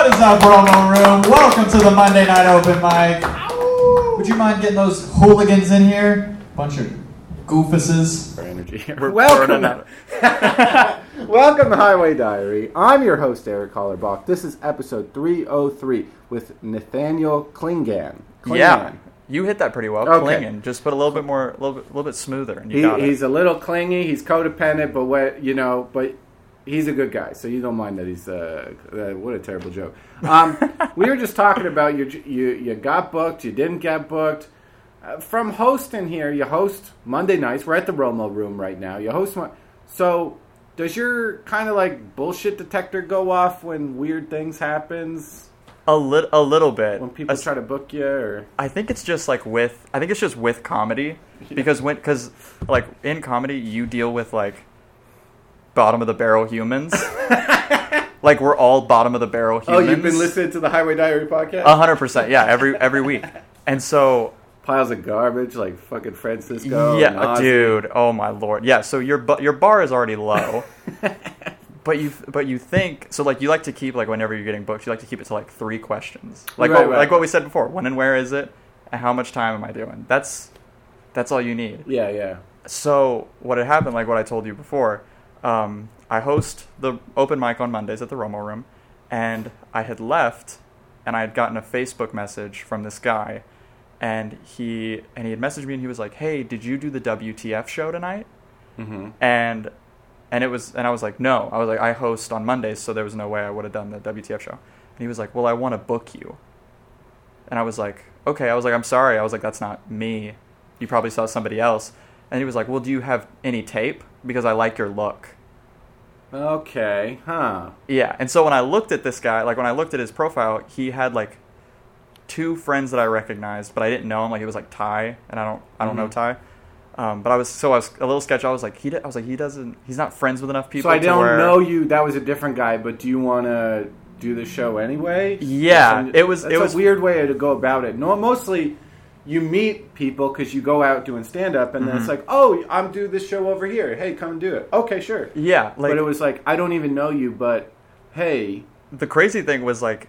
What is up, Romo Room? Welcome to the Monday Night Open Mic. Would you mind getting those hooligans in here? Bunch of goofuses. For energy. Welcome to Highway Diary. I'm your host, Eric Hollerbach. This is episode 303 with Nathaniel Klingan. Yeah, you hit that pretty well. Okay. Klingen. Just put a little bit more, a little bit smoother, and you got it. He's a little clingy. He's codependent, but he's a good guy, so you don't mind that he's what a terrible joke. We were just talking about you got booked, you didn't get booked. From hosting here, you host Monday nights. We're at the Romo Room right now. You host so does your kind of like bullshit detector go off when weird things happens? A little bit. When people try to book you, or I think it's just with comedy, because like in comedy you deal with like bottom of the barrel humans. Like we're all bottom of the barrel humans. Oh, you've been listening to the Highway Diary podcast? 100%, yeah, every week. And so piles of garbage like fucking Francisco. Yeah, dude. Oh my lord. Yeah. So your bar is already low, but you think so. Like you like to keep like whenever you're getting booked, you like to keep it to like 3 questions. Like what we said before. When and where is it? And how much time am I doing? That's all you need. Yeah. So what had happened, like what I told you before, I host the open mic on Mondays at the Romo Room, and I had left, and I had gotten a Facebook message from this guy. And he had messaged me, and he was like, "Hey, did you do the WTF show tonight?" Mm-hmm. And I was like, "No." I was like, "I host on Mondays, so there was no way I would have done the WTF show." And he was like, "Well, I want to book you." And I was like, "Okay." I was like, "I'm sorry." I was like, "That's not me. You probably saw somebody else." And he was like, "Well, do you have any tape? Because I like your look." Okay, huh? Yeah. And so when I looked at this guy, like when I looked at his profile, he had like 2 friends that I recognized, but I didn't know him. Like it was like Ty, and I don't know Ty. But I was a little sketchy. I was like, he's not friends with enough people. So I don't know you. That was a different guy. But do you want to do the show anyway? Yeah, it was a weird way to go about it. No, mostly you meet people because you go out doing stand up, and then it's like, oh, I'm doing this show over here. Hey, come and do it. Okay, sure. Yeah, like, but it was like, I don't even know you, but hey. The crazy thing was like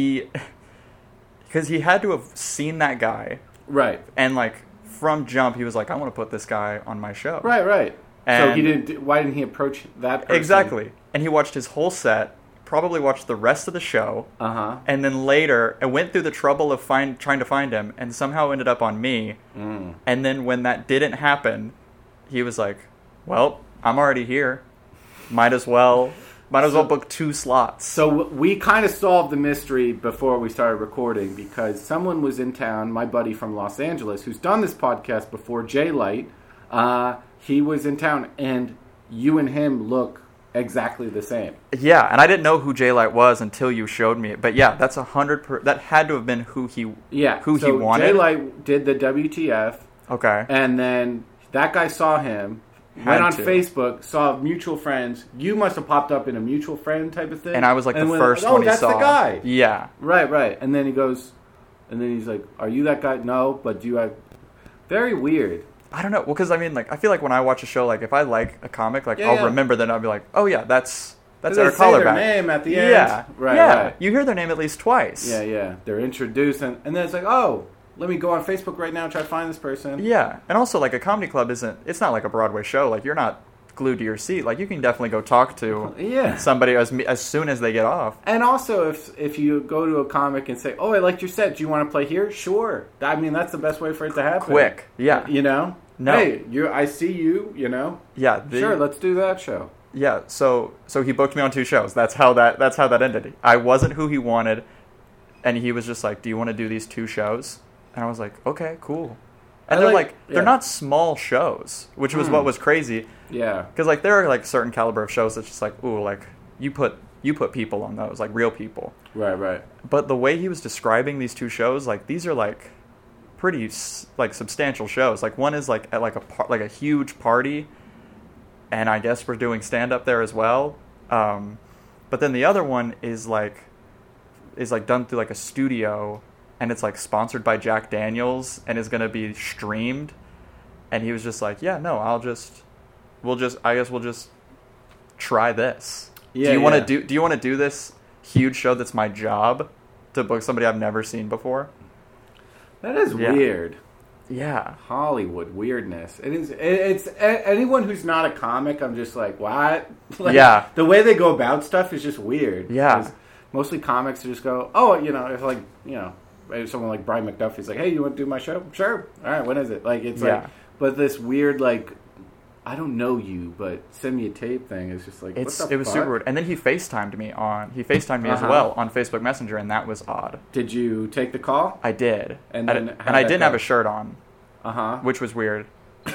because he had to have seen that guy. Right. And like from jump, he was like, I want to put this guy on my show. Right. And so why didn't he approach that person? Exactly. And he watched his whole set, probably watched the rest of the show. Uh-huh. And then later, I went through the trouble of trying to find him, and somehow ended up on me. Mm. And then when that didn't happen, he was like, well, I'm already here. Might as well book 2 slots. So we kind of solved the mystery before we started recording, because someone was in town, my buddy from Los Angeles, who's done this podcast before, Jay Light. He was in town, and you and him look exactly the same. Yeah, and I didn't know who Jay Light was until you showed me it. But yeah, that's 100%. That had to have been who he wanted. Jay Light did the WTF. Okay. And then that guy saw him. Went on Facebook, saw mutual friends. You must have popped up in a mutual friend type of thing. And I was like the first one he saw. Oh, that's the guy. Yeah. Right. And then he goes, and then he's like, are you that guy? No, but do you have... Very weird. I don't know. Well, because I mean, like, I feel like when I watch a show, like, if I like a comic, like, I'll remember, then I'll be like, oh, yeah, that's Eric Hollerbach. They say their name at the end. Yeah. Right. You hear their name at least twice. Yeah. They're introduced, and then it's like, oh... Let me go on Facebook right now and try to find this person. Yeah. And also, like, a comedy club it's not like a Broadway show. Like, you're not glued to your seat. Like, you can definitely go talk to somebody as soon as they get off. And also, if you go to a comic and say, oh, I liked your set. Do you want to play here? Sure. I mean, that's the best way for it to happen. Quick. Yeah. You know? No. Hey, I see you, you know? Yeah. Sure, let's do that show. Yeah. So he booked me on 2 shows. That's how that ended. I wasn't who he wanted, and he was just like, do you want to do these 2 shows? And I was like, okay, cool. And they're not small shows, which was what was crazy. Yeah. Because, like, there are, like, certain caliber of shows that's just like, ooh, like, you put people on those, like, real people. Right. But the way he was describing these 2 shows, like, these are, like, pretty, like, substantial shows. Like, one is, like, at, like, a huge party, and I guess we're doing stand-up there as well. But then the other one is, like, done through, like, a studio, and it's like sponsored by Jack Daniels and is going to be streamed. And he was just like, yeah, no, we'll just try this. Yeah, do you want to do this huge show that's my job to book somebody I've never seen before. That is weird. Yeah. Hollywood weirdness. It is. It's anyone who's not a comic. I'm just like, what? Like, Yeah. The way they go about stuff is just weird. Yeah. 'Cause mostly comics just go, oh, if like, if someone like Brian McDuffie's like, hey, you want to do my show? Sure. All right. When is it? Like, it's like, but this weird like, I don't know you, but send me a tape thing is just like, it was super weird. And then he FaceTimed me as well on Facebook Messenger, and that was odd. Did you take the call? I did. And then I didn't have a shirt on. Uh-huh. Which was weird.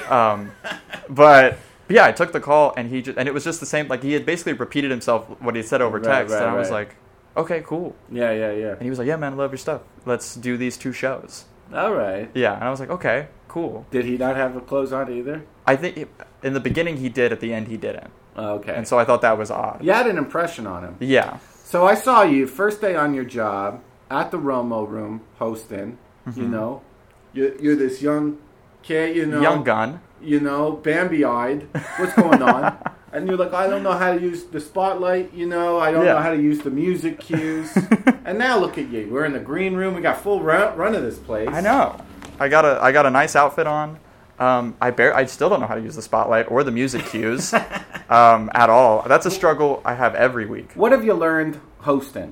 But yeah, I took the call, and it was just the same. Like, he had basically repeated himself what he said over text, and I was like, okay, cool. Yeah. And he was like, yeah, man, I love your stuff. Let's do these 2 shows. All right. Yeah, and I was like, okay, cool. Did he not have clothes on either? I think in the beginning he did. At the end he didn't. Okay. And so I thought that was odd. You had an impression on him. Yeah. So I saw you first day on your job at the Romo Room hosting. Mm-hmm. You're this young kid. Young gun. Bambi-eyed. What's going on? And you're like, I don't know how to use the spotlight. I don't know how to use the music cues. And now look at you. We're in the green room. We got full run of this place. I know. I got a nice outfit on. I still don't know how to use the spotlight or the music cues at all. That's a struggle I have every week. What have you learned hosting?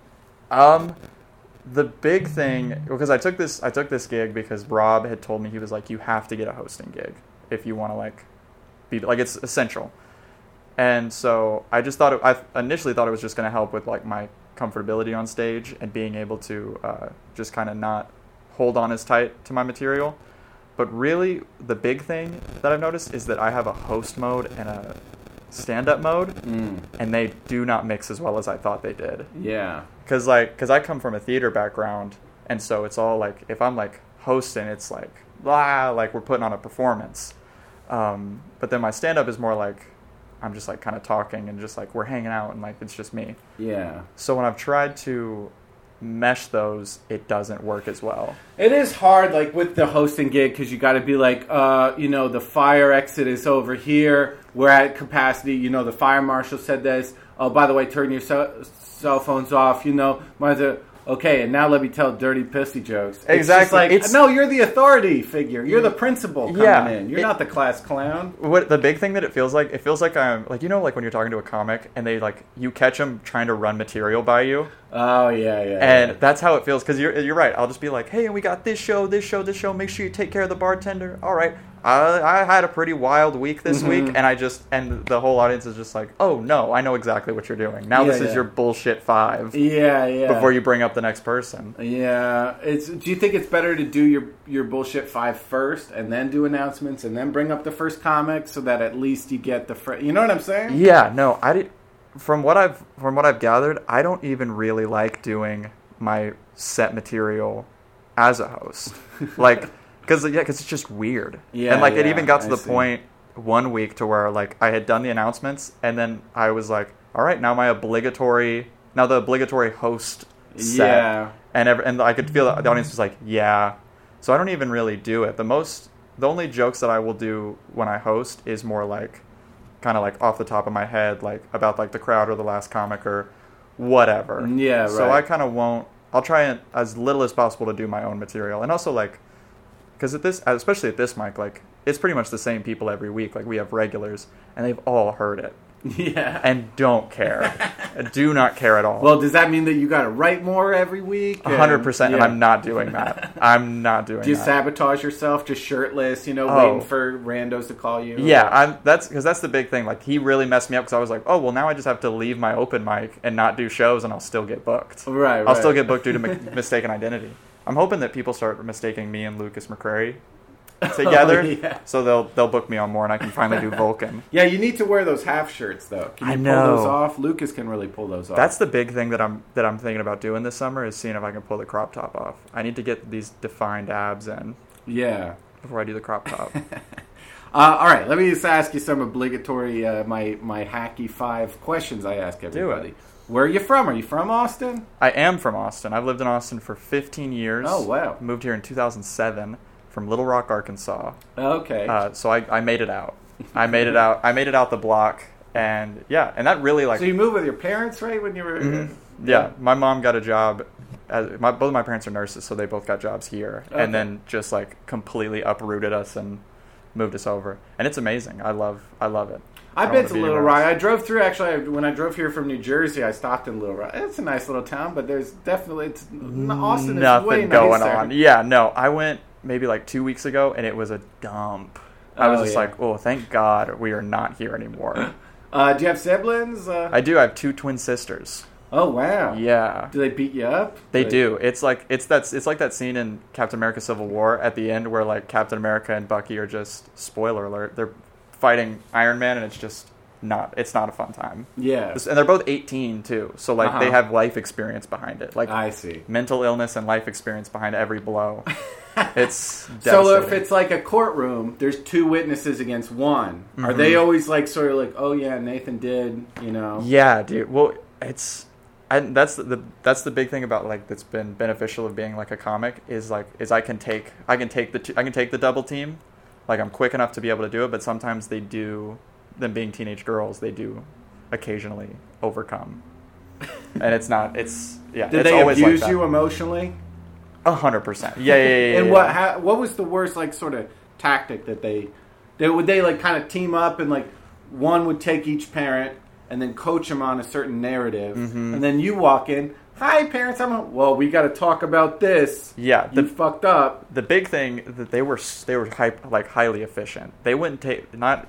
The big thing, because I took this gig because Rob had told me, he was like, you have to get a hosting gig if you want to be it's essential. And so I initially thought it was just going to help with like my comfortability on stage and being able to just kind of not hold on as tight to my material. But really, the big thing that I've noticed is that I have a host mode and a stand-up mode, and they do not mix as well as I thought they did. Yeah. Because I come from a theater background, and so it's all like, if I'm like hosting, it's like, like we're putting on a performance. But then my stand-up is more like, I'm just like kind of talking and just like we're hanging out and like it's just me. Yeah. So when I've tried to mesh those, it doesn't work as well. It is hard, like with the hosting gig, because you got to be like, the fire exit is over here. We're at capacity. The fire marshal said this. Oh, by the way, turn your cell phones off. Okay, and now let me tell dirty pissy jokes. Exactly. No, you're the authority figure. You're the principal coming in. You're not the class clown. What the big thing that it feels like I'm like, like when you're talking to a comic and they like, you catch them trying to run material by you. Oh, yeah. And that's how it feels, because you're right. I'll just be like, hey, we got this show. Make sure you take care of the bartender. All right. I had a pretty wild week this week, and the whole audience is just like, oh no, I know exactly what you're doing. Now this is your bullshit 5. Yeah. Before you bring up the next person. Yeah. Do you think it's better to do your bullshit 5 first, and then do announcements, and then bring up the first comic, so that at least you get you know what I'm saying? Yeah. No, I did. From what I've gathered, I don't even really like doing my set material as a host, because it's just weird. Yeah, and it even got to the point one week to where like I had done the announcements, and then I was like, all right, now the obligatory host set. Yeah. And I could feel that the audience was like, yeah. So I don't even really do it. The only jokes that I will do when I host is more like kind of like off the top of my head, like about like the crowd or the last comic or whatever. Yeah, right. So I kind of won't. I'll try as little as possible to do my own material, and also like, because especially at this mic, like it's pretty much the same people every week. Like we have regulars, and they've all heard it. Yeah. And don't care. Do not care at all. Well, does that mean that you got to write more every week? 100%, and I'm not doing that. I'm not doing that. Do you sabotage yourself, just shirtless, waiting for randos to call you? Yeah, that's the big thing. Like, he really messed me up, because I was like, oh, well, now I just have to leave my open mic and not do shows, and I'll still get booked. Right. I'll still get booked due to mistaken identity. I'm hoping that people start mistaking me and Lucas McCrary together, so they'll book me on more, and I can finally do Vulcan. Yeah, you need to wear those half shirts though. Can you pull those off? Lucas can really pull those off. That's the big thing that I'm thinking about doing this summer, is seeing if I can pull the crop top off. I need to get these defined abs in. Yeah. Before I do the crop top. All right, let me just ask you some obligatory my hacky 5 questions I ask everybody. Do it. Where are you from? Are you from Austin? I am from Austin. I've lived in Austin for 15 years. Oh wow. Moved here in 2007. From Little Rock, Arkansas. Okay. So I made it out. I made it out the block, and yeah, and that really like. So you moved with your parents, right? When you were. Mm-hmm. Yeah, my mom got a job. Both of my parents are nurses, so they both got jobs here, Okay. and then just like completely uprooted us and moved us over. And it's amazing. I love it. I've I been wanna to be Little anywhere Rock. else. I drove through, actually, when I drove here from New Jersey, I stopped in Little Rock. It's a nice little town, but there's definitely, Austin is Nothing way going nicer. on. Yeah, no, I went maybe like 2 weeks ago, and it was a dump. I was Oh, just yeah. like, oh, thank God we are not here anymore. Do you have siblings? I do. I have 2 twin sisters. Oh, wow. Yeah. Do they beat you up? They Like- do. It's like that scene in Captain America: Civil War at the end where like Captain America and Bucky are just, spoiler alert, they're fighting Iron Man, and it's not a fun time. Yeah. And they're both 18 too, so like they Uh-huh. have life experience behind it, like I see. mental illness and life experience behind every blow. It's So if devastating. it's like a courtroom, there's 2 witnesses against 1. Are Mhm. they always like sort of like, oh yeah, Nathan did, you know? Yeah, dude. Well, that's the big thing about like that's been beneficial of being like a comic is I can take the double team, like I'm quick enough to be able to do it, but sometimes them being teenage girls, they do occasionally overcome, and it's Did it's they always abuse like you emotionally? 100%. Yeah. And yeah. what was the worst like sort of tactic that would they like kind of team up and like one would take each parent and then coach them on a certain narrative, Mhm. and then you walk in, hi parents, well we got to talk about this. Yeah, You fucked up. the big thing that they were highly efficient. They wouldn't take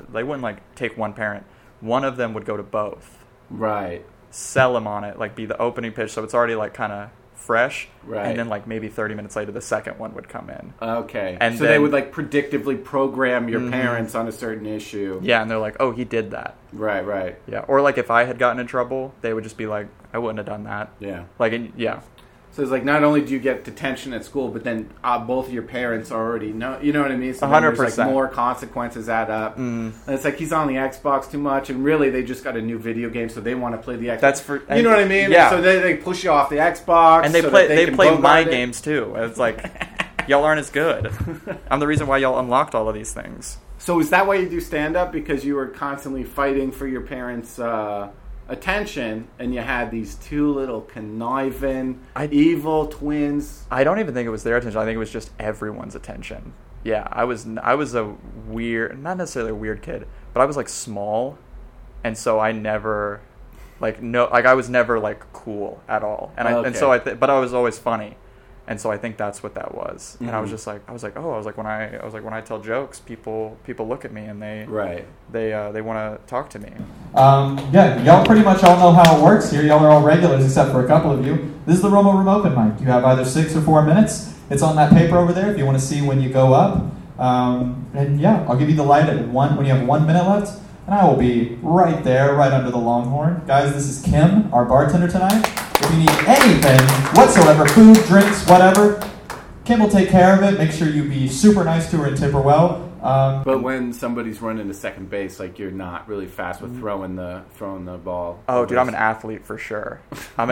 one parent. One of them would go to both, Right. sell them on it, like be the opening pitch, so it's already like kind of fresh. Right. And then like maybe 30 minutes later, the second one would come in. Okay. And so they then- would like predictively program your Mhm. parents on a certain issue. Yeah, and they're like, oh, he did that. Right. Right. Yeah, or like if I had gotten in trouble, they would just be like, I wouldn't have done that. Yeah. Yeah. So it's like not only do you get detention at school, but then both of your parents already know. You know what I mean? So then there's, 100%. like more consequences add up. Mm. And it's like he's on the Xbox too much, and really they just got a new video game, so they want to play the Xbox. That's for You know what I mean? Yeah. So they push you off the Xbox, And they so play that they can play bogart my it. games too. And it's like y'all aren't as good. I'm the reason why y'all unlocked all of these things. So is that why you do stand up? Because you were constantly fighting for your parents' attention, and you had these 2 little conniving, evil twins. I don't even think it was their attention. I think it was just everyone's attention. Yeah, I was a weird, not necessarily a weird kid, but I was like small, and so I never, I was never like cool at all, and but I was always funny, and so I think that's what that was. And I was just like, when I tell jokes, people look at me and they want to talk to me. Yeah, y'all pretty much all know how it works here. Y'all are all regulars except for a couple of you. This is the Romo Room Open Mic. You have either 6 or 4 minutes. It's on that paper over there if you want to see when you go up. And yeah, I'll give you the light at 1 when you have 1 minute left. And I will be right there, right under the Longhorn. Guys, this is Kim, our bartender tonight. If you need anything whatsoever, food, drinks, whatever, Kim will take care of it. Make sure you be super nice to her and tip her well. But when somebody's running to second base, like you're not really fast with throwing the ball. Oh, dude, I'm an athlete for sure. But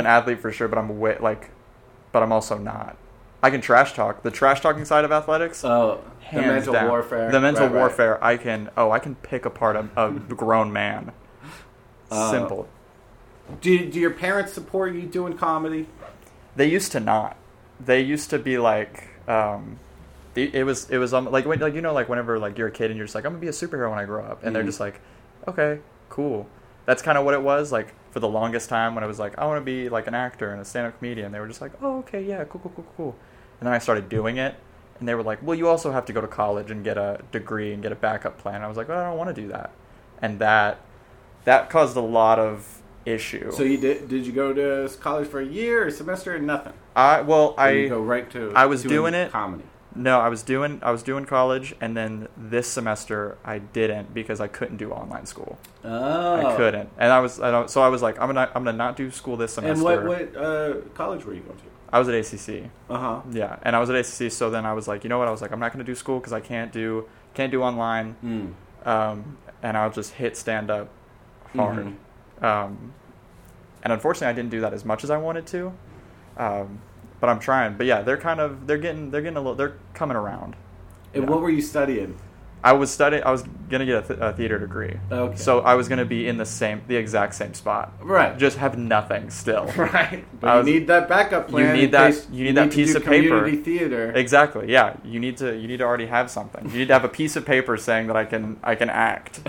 I'm also not. I can trash talk. The trash talking side of athletics. Oh, the hands mental down. warfare. The mental Right, right. warfare. I can pick apart a grown man. Simple. Do your parents support you doing comedy? They used to not. They used to be like, it was like whenever like you're a kid and you're just like, I'm gonna be a superhero when I grow up, and they're just like, okay, cool. That's kind of what it was like for the longest time when I was like, I want to be like an actor and a stand-up comedian. They were just like, oh, okay, yeah, cool. And then I started doing it, and they were like, well, you also have to go to college and get a degree and get a backup plan. I was like, well, I don't want to do that, and that caused a lot of issue. So you did you go to college for a year or a semester or nothing? I go right to I was doing it. Comedy. No, I was doing college, and then this semester I didn't because I couldn't do online school. Oh, I couldn't, and I was like, I'm gonna not do school this semester. And what college were you going to? I was at ACC. Uh-huh. And I was at ACC. So then I was like, you know what? I was like, I'm not gonna do school because I can't do online. And I'll just hit stand up hard. And unfortunately, I didn't do that as much as I wanted to. But I'm trying. But yeah, they're coming around. And what were you studying? I was gonna get a theater degree. Okay. So I was gonna be in the exact same spot. Right. Just have nothing still. Right. But you need that backup plan. You need that piece of paper. Community theater. Exactly. Yeah. You need to already have something. You need to have a piece of paper saying that I can act.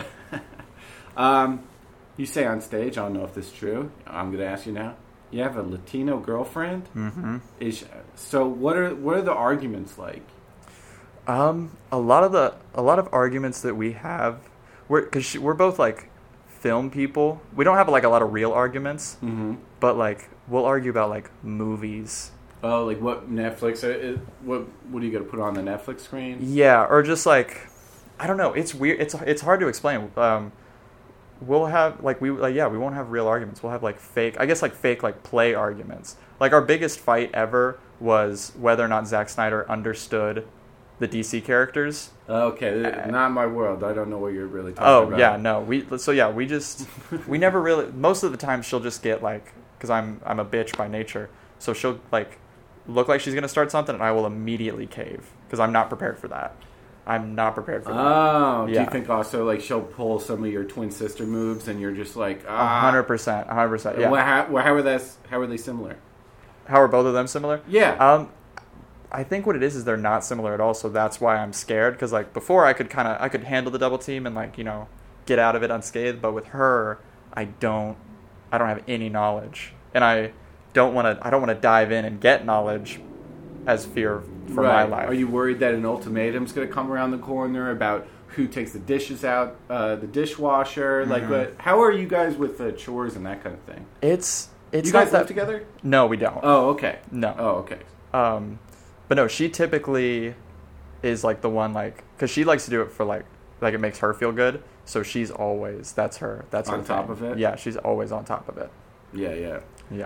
You say on stage, I don't know if this is true. I'm going to ask you now. You have a Latino girlfriend? Mm-hmm. So what are the arguments like? A lot of arguments that we have, because we're both like film people. We don't have like a lot of real arguments, but like we'll argue about like movies. Oh, like what Netflix? What are you gonna put on the Netflix screen? Yeah, or just like I don't know. It's weird. It's hard to explain. We'll have we won't have real arguments. We'll have like fake play arguments. Like our biggest fight ever was whether or not Zack Snyder understood the DC characters. Okay, not my world. I don't know what you're really talking about. Oh yeah, no. We never really. Most of the time, she'll just get like, because I'm a bitch by nature, so she'll like look like she's gonna start something, and I will immediately cave because I'm not prepared for that. I'm not prepared for that. Oh, yeah. Do you think also like she'll pull some of your twin sister moves, and you're just like 100%. Yeah. How are they similar? How are both of them similar? Yeah. I think what it is they're not similar at all, so that's why I'm scared. Because like before, I could handle the double team and like get out of it unscathed. But with her, I don't have any knowledge, and I don't want to dive in and get knowledge as fear for my life. Are you worried that an ultimatum's going to come around the corner about who takes the dishes out the dishwasher? Mm-hmm. Like, how are you guys with the chores and that kind of thing? It's you guys live together? No, we don't. Oh, okay. No. Oh, okay. But no, she typically is like the one because she likes to do it for like it makes her feel good. So she's always that's her on top of it. Yeah, she's always on top of it. Yeah.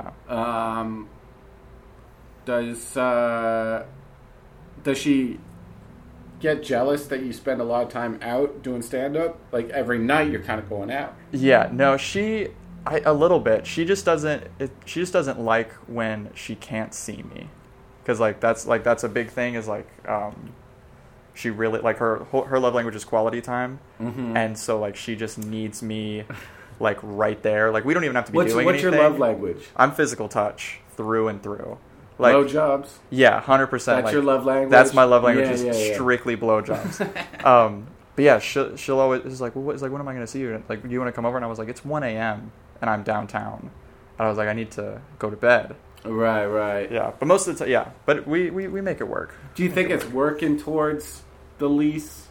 Does she get jealous that you spend a lot of time out doing stand up? Like every night you're kind of going out. Yeah, no, a little bit. She just doesn't like when she can't see me. Cuz that's a big thing is like she really like her love language is quality time. Mm-hmm. And so like she just needs me like right there. Like we don't even have to be doing anything. What's your love language? I'm physical touch through and through. Like blowjobs. Yeah, 100%. That's your love language. That's my love language. Strictly blowjobs. But yeah, she'll always is like, well, when am I going to see you? Like, do you want to come over? And I was like, it's 1 a.m. and I'm downtown. And I was like, I need to go to bed. Right. Yeah, but most of the time, yeah. But we make it work. Do you think it's working towards the lease?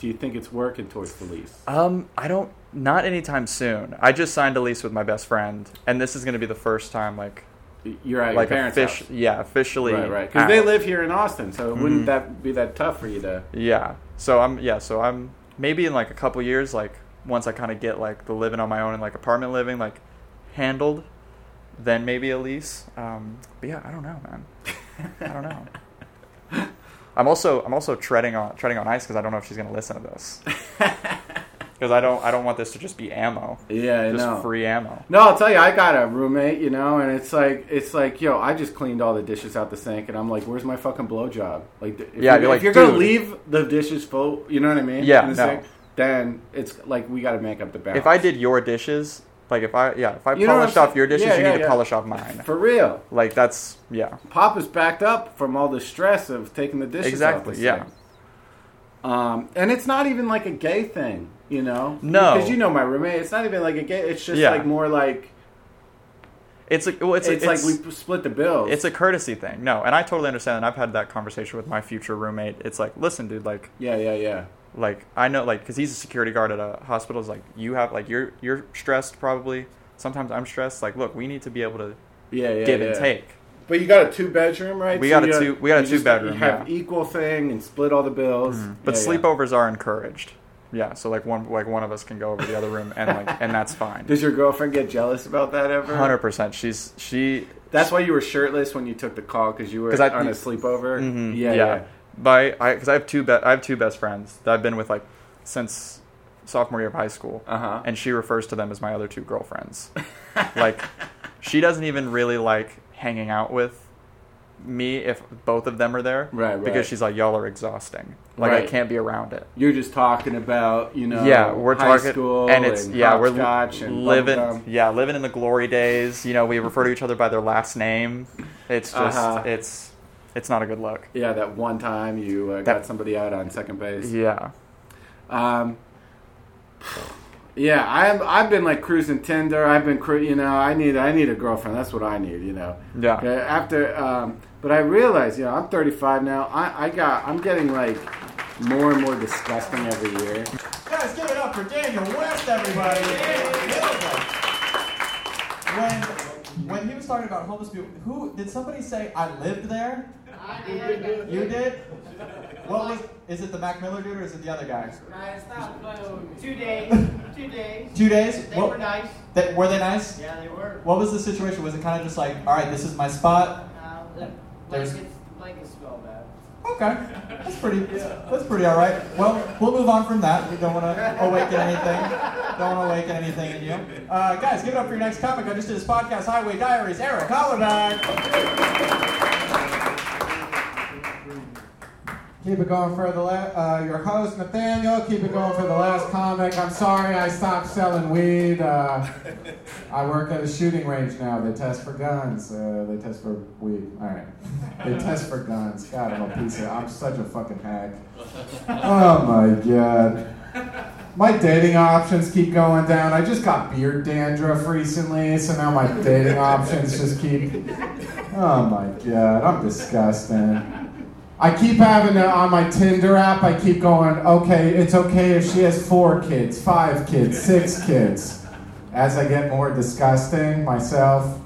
I don't. Not anytime soon. I just signed a lease with my best friend, and this is going to be the first time like. You're at your parents' house. Yeah, officially. Right. Because they live here in Austin, so wouldn't that be that tough for you to? Yeah. So I'm maybe in like a couple years, like once I kind of get like the living on my own and like apartment living like handled, then maybe a lease. But yeah, I don't know, man. I don't know. I'm also treading on ice because I don't know if she's gonna listen to this. Because I don't want this to just be ammo. Yeah, just free ammo. No, I'll tell you, I got a roommate, and it's like, yo, I just cleaned all the dishes out the sink, and I'm like, where's my fucking blowjob? Like, if you're gonna leave the dishes full, you know what I mean? Yeah, in the sink, then it's like we got to make up the balance. If I did your dishes, like if I polished off your dishes, you need to polish off mine. For real. Like that's Papa's backed up from all the stress of taking the dishes out the sink. And it's not even like a gay thing. No, because my roommate. It's not even like a gay. It's just like more like it's like we split the bills. It's a courtesy thing. No, and I totally understand. And I've had that conversation with my future roommate. It's like, listen, dude, like yeah. Like I know, like because he's a security guard at a hospital. It's like you have like you're stressed probably. Sometimes I'm stressed. Like, look, we need to be able to give and take. But you got a 2-bedroom, right? We got a 2-bedroom. You have equal thing and split all the bills. Mm-hmm. But sleepovers are encouraged. Yeah, so like one of us can go over the other room and that's fine. Does your girlfriend get jealous about that ever? 100%. She. That's why you were shirtless when you took the call because you were on a sleepover. Mm-hmm, yeah. Because I have two best friends that I've been with like since sophomore year of high school, and she refers to them as my other 2 girlfriends. Like, she doesn't even really like hanging out with me if both of them are there. Right. Because she's like, y'all are exhausting. Like, I can't be around it. You're just talking about, we're high talking, school and it's we're hopscotch and living, living in the glory days. We refer to each other by their last name. It's just, it's not a good look. Yeah, that one time you got somebody out on second base. Yeah. Yeah, I've been like cruising Tinder. I've been, I need a girlfriend. That's what I need, Yeah. After, but I realize, I'm 35 now. I'm getting like more and more disgusting every year. Guys, give it up for Daniel West, everybody. When he was talking about homeless people, did somebody say I lived there? I did. You did? Is it the Mac Miller dude or is it the other guy? It's not 2 days. 2 days. 2 days? They were nice. Were they nice? Yeah, they were. What was the situation? Was it kind of just like, all right, this is my spot? The blankets smell bad. Okay, that's pretty all right. Well, we'll move on from that. We don't want to awaken anything in you. Guys, give it up for your next comic. I just did his podcast, Highway Diaries. Eric Hollerback. Keep it going for your host, Nathaniel. Keep it going for the last comic. I'm sorry I stopped selling weed. I work at a shooting range now. They test for guns. They test for weed. All right. They test for guns. God, I'm such a fucking hack. Oh, my God. My dating options keep going down. I just got beard dandruff recently, so now my dating options just keep... Oh, my God. I'm disgusting. I keep having on my Tinder app, I keep going, okay, it's okay if she has 4 kids, 5 kids, 6 kids. As I get more disgusting myself,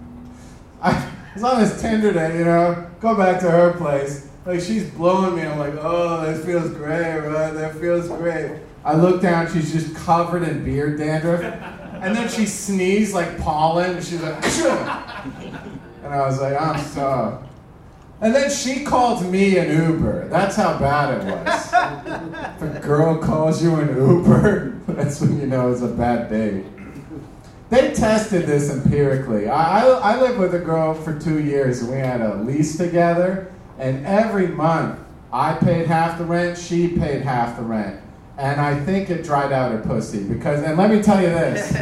I was on this Tinder day, go back to her place. Like, she's blowing me. I'm like, oh, that feels great, right? That feels great. I look down, she's just covered in beard dandruff. And then she sneezed like pollen. She's like, Phew! And I was like, I'm sorry. And then she called me an Uber. That's how bad it was. If a girl calls you an Uber, that's when you know it's a bad date. They tested this empirically. I lived with a girl for 2 years, and we had a lease together. And every month, I paid half the rent, she paid half the rent. And I think it dried out her pussy. And let me tell you this.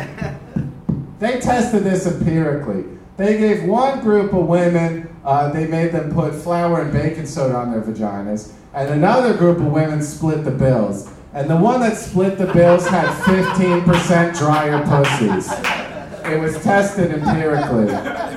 They tested this empirically. They gave one group of women, they made them put flour and baking soda on their vaginas, and another group of women split the bills. And the one that split the bills had 15% drier pussies. It was tested empirically.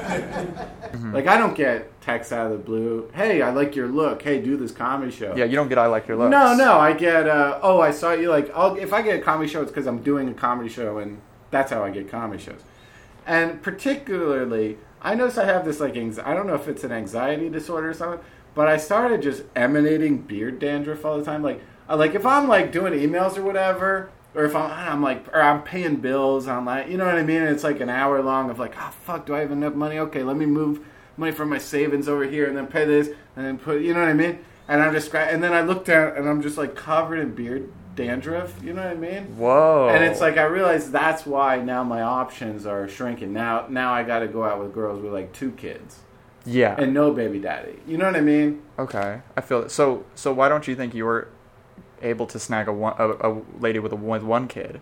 Like, I don't get texts out of the blue. Hey, I like your look. Hey, do this comedy show. Yeah, you don't get I like your looks. No, I get, I saw you. Like, if I get a comedy show, it's because I'm doing a comedy show, and that's how I get comedy shows. And particularly, I notice I have this, like, I don't know if it's an anxiety disorder or something, but I started just emanating beard dandruff all the time. Like if I'm, like, doing emails or whatever, or if I'm paying bills on, like, you know what I mean? And it's, like, an hour long of, like, oh, fuck, do I have enough money? Okay, let me move money from my savings over here and then pay this and then put, you know what I mean? And I'm just, and then I look down and I'm just, like, covered in beard dandruff, you know what I mean? Whoa. And it's like I realize that's why now my options are shrinking. Now I got to go out with girls with like 2 kids. Yeah. And no baby daddy. You know what I mean? Okay. I feel it. So why don't you think you were able to snag a lady with one kid?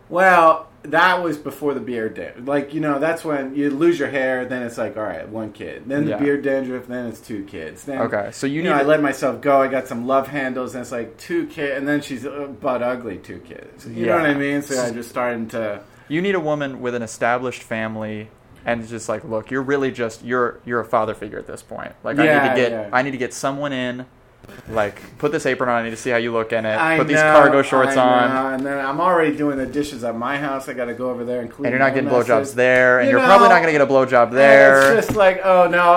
Well, that was before the beard dandruff. Like, that's when you lose your hair, then it's like, all right, 1 kid. Then the beard dandruff, then it's 2 kids. Then, okay, so I let myself go. I got some love handles, and it's like 2 kids, and then she's butt ugly 2 kids. You know what I mean? So I just started to... You need a woman with an established family, and just like, look, you're really just you're a father figure at this point. Like, I need to get someone in. Like, put this apron on, I need to see how you look in it. Put these cargo shorts on. And then I'm already doing the dishes at my house. I got to go over there and clean. And you're not getting blowjobs there. And you're probably not going to get a blowjob there. It's just like,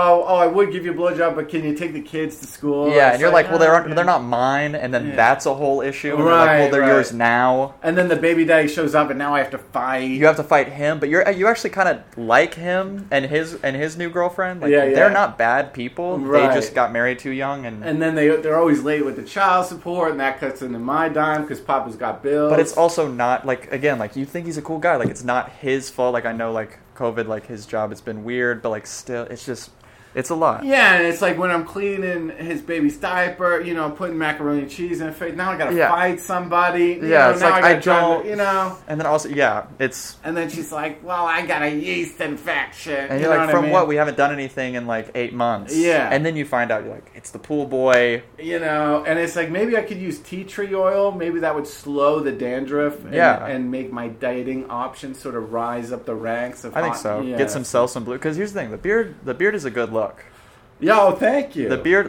I would give you a blowjob, but can you take the kids to school? Yeah, and you're like, well, they're not mine. And then that's a whole issue. And right, you're like, well, they're yours now. And then the baby daddy shows up, and now I have to fight. You have to fight him, but you actually kind of like him and his new girlfriend. Like, they're not bad people. Right. They just got married too young. And then they're always late with the child support, and that cuts into my dime because Papa's got bills. But it's also not, like, again, like, you think he's a cool guy. Like, it's not his fault. Like, I know, like, COVID, like, his job, it's been weird, but, like, still, it's just... It's a lot. Yeah, and it's like when I'm cleaning his baby's diaper, you know, putting macaroni and cheese in her face. Now I gotta fight somebody. Yeah, it's like I don't, you know. And then also, it's. And then she's like, "Well, I got a yeast infection." And you're like, "From what? We haven't done anything in like 8 months." Yeah. And then you find out, you're like, "It's the pool boy." You know, and it's like maybe I could use tea tree oil. Maybe that would slow the dandruff. And make my dating options sort of rise up the ranks of. I think so. Yeah. Get some Selsun Blue, because here's the thing: the beard is a good look. Yo, thank you. The beard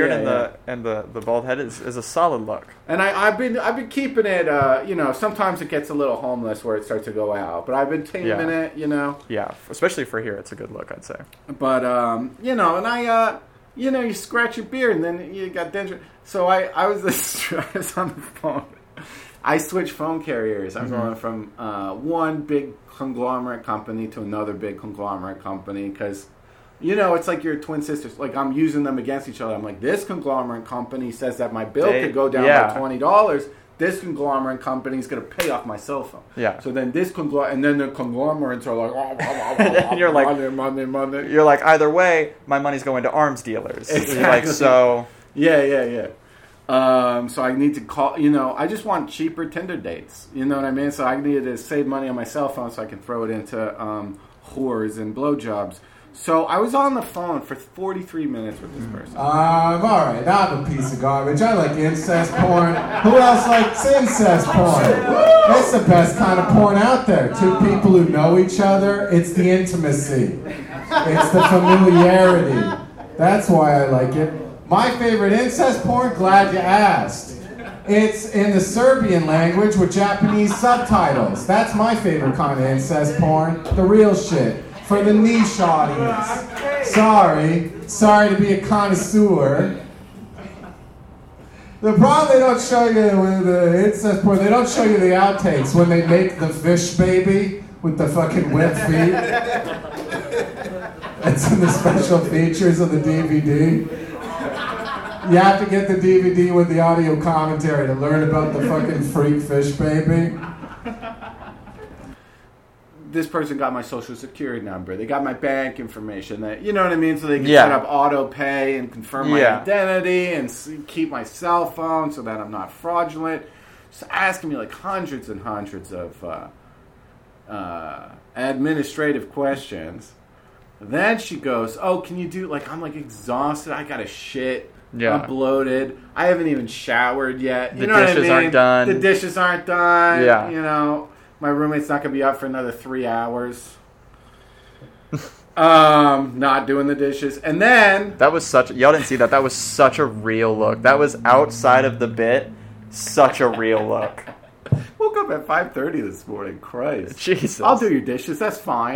and the bald head is a solid look. And I've been keeping it. You know, sometimes it gets a little homeless where it starts to go out, but I've been taming it. You know. Yeah, especially for here, it's a good look, I'd say. But you know, and you know, you scratch your beard and then you got dandruff. So I was on the phone. I switched phone carriers. I'm going from one big conglomerate company to another big conglomerate company because. You know, it's like your twin sisters. Like, I'm using them against each other. I'm like, this conglomerate company says that my bill could go down by $20. This conglomerate company is going to pay off my cell phone. Yeah. So then and then the conglomerates are like, and you're like, money. You're like, either way, my money's going to arms dealers. Exactly. You're like, so. Yeah. So I need to call, you know, I just want cheaper Tinder dates. You know what I mean? So I needed to save money on my cell phone so I can throw it into whores and blowjobs. So I was on the phone for 43 minutes with this person. All right, I'm a piece of garbage. I like incest porn. Who else likes incest porn? It's the best kind of porn out there. Two people who know each other. It's the intimacy. It's the familiarity. That's why I like it. My favorite incest porn, glad you asked. It's in the Serbian language with Japanese subtitles. That's my favorite kind of incest porn. The real shit. For the niche audience. Sorry to be a connoisseur. The problem they don't show you with the incest porn, they don't show you the outtakes when they make the fish baby with the fucking wet feet. It's in the special features of the DVD. You have to get the DVD with the audio commentary to learn about the fucking freak fish baby. This person got my social security number. They got my bank information. That, you know what I mean? So they can set up auto pay and confirm my identity and keep my cell phone so that I'm not fraudulent. Just asking me like hundreds and hundreds of administrative questions. Then she goes, "Oh, can you do like I'm like exhausted. I got to shit. I'm bloated. I haven't even showered yet. You know what I mean? The dishes aren't done. The dishes aren't done. Yeah. You know." My roommate's not going to be up for another 3 hours. Not doing the dishes. And then... That was such... Y'all didn't see that. That was such a real look. That was outside of the bit. Such a real look. Woke up at 5:30 this morning. Christ. Jesus. I'll do your dishes. That's fine.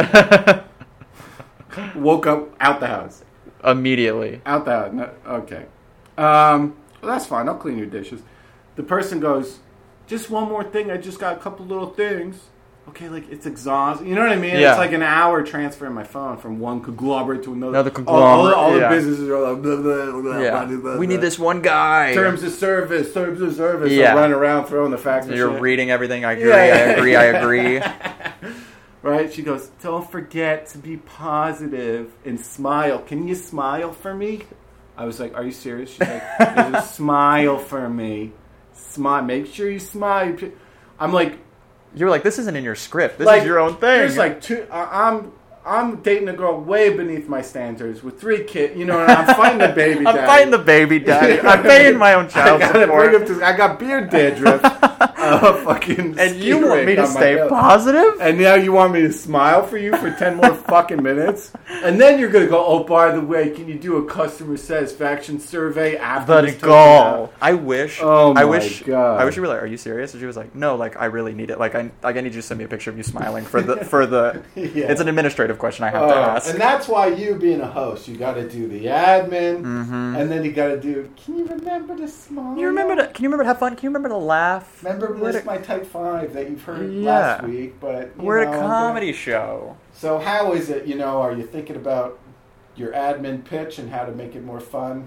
Woke up out the house. Immediately. Out the house. No, okay. Well, that's fine. I'll clean your dishes. The person goes... Just one more thing. I just got a couple little things. Okay, like, it's exhausting. You know what I mean? Yeah. It's like an hour transferring my phone from one conglomerate to another. Conglomerate. All the businesses are like, blah, blah, blah, blah, blah, blah. We need this one guy. Terms of service. Yeah. So run around throwing the facts and You're shit. reading everything. I agree. I agree. Right? She goes, don't forget to be positive and smile. Can you smile for me? I was like, are you serious? She's like, smile for me. Smile. Make sure you smile. I'm like, you were like, this isn't in your script. This is your own thing. There's like two. I'm dating a girl way beneath my standards with 3 kids. You know, and I'm fighting the baby daddy. I'm fighting the baby daddy. I'm paying my own child support. I got beard dandruff. Fucking. And you want me to stay positive? And now you want me to smile for you for 10 more fucking minutes? And then you're gonna go, oh, by the way, can you do a customer satisfaction survey after this? I wish. Oh my God. I wish you were like, are you serious? And she was like, no, like I really need it. Like I need you to send me a picture of you smiling for the. Yeah. It's an administrative question I have to ask. And that's why you being a host, you got to do the admin, and then you got to do. Can you remember to smile? Can you remember to have fun? Can you remember to laugh? Remember my type 5 that you've heard last week, but we're at a comedy show. So how is it? You know, are you thinking about your admin pitch and how to make it more fun?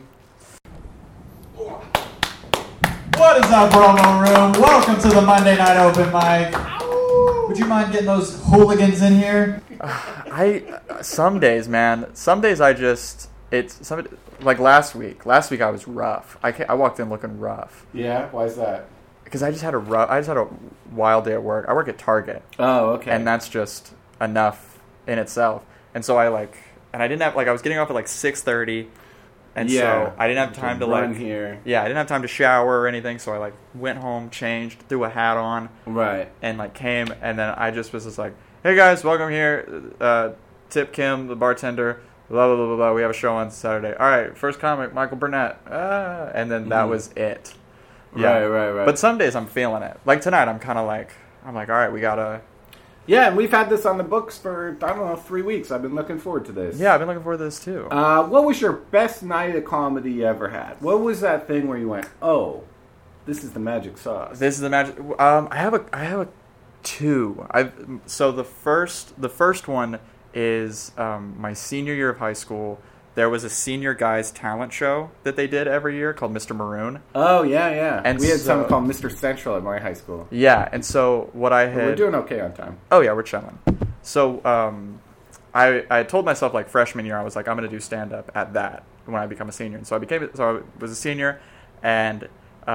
What is up, Romo Room? Welcome to the Monday Night Open Mic. Would you mind getting those hooligans in here? Some days, man. Some days I just it's somebody like last week. Last week I was rough. I walked in looking rough Yeah, why is that? because I just had a wild day at work. I work at Target. Oh, okay. And that's just enough in itself. And so I didn't have I was getting off at 6:30, and so I didn't have time to run here. Yeah, I didn't have time to shower or anything. So I went home, changed, threw a hat on, Right. and came, and then I just was just like, hey guys, welcome here. Tip Kim, the bartender. Blah blah blah blah blah. We have a show on Saturday. All right, first comic, Michael Burnett. And then that was it. Yeah. Right. But some days I'm feeling it. Like tonight, I'm kind of all right, we gotta. Yeah, and we've had this on the books for, I don't know, 3 weeks. I've been looking forward to this. Yeah, I've been looking forward to this too. What was your best night of comedy you ever had? What was that thing where you went, oh, this is the magic sauce? This is the magic. I have a two. So the first one is my senior year of high school. There was a senior guys talent show that they did every year called Mr. Maroon. Oh, yeah. And we had so- something called Mr. Central at my high school. Yeah, and so what I had. We're doing okay on time. Oh yeah, we're chilling. So I told myself freshman year I was I'm gonna do stand up at that when I become a senior. And so I was a senior, and